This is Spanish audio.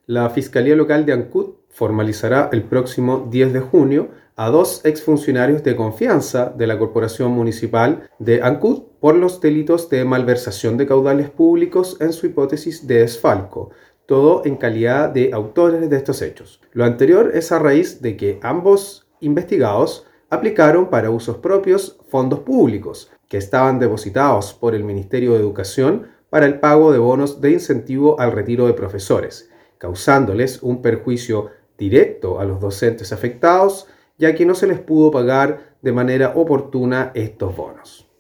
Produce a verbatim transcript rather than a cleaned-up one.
La Fiscalía Local de Ancud formalizará el próximo diez de junio a dos exfuncionarios de confianza de la Corporación Municipal de Ancud por los delitos de malversación de caudales públicos en su hipótesis de desfalco, todo en calidad de autores de estos hechos. Lo anterior es a raíz de que ambos investigados aplicaron para usos propios fondos públicos que estaban depositados por el Ministerio de Educación para el pago de bonos de incentivo al retiro de profesores, causándoles un perjuicio directo a los docentes afectados, ya que no se les pudo pagar de manera oportuna estos bonos.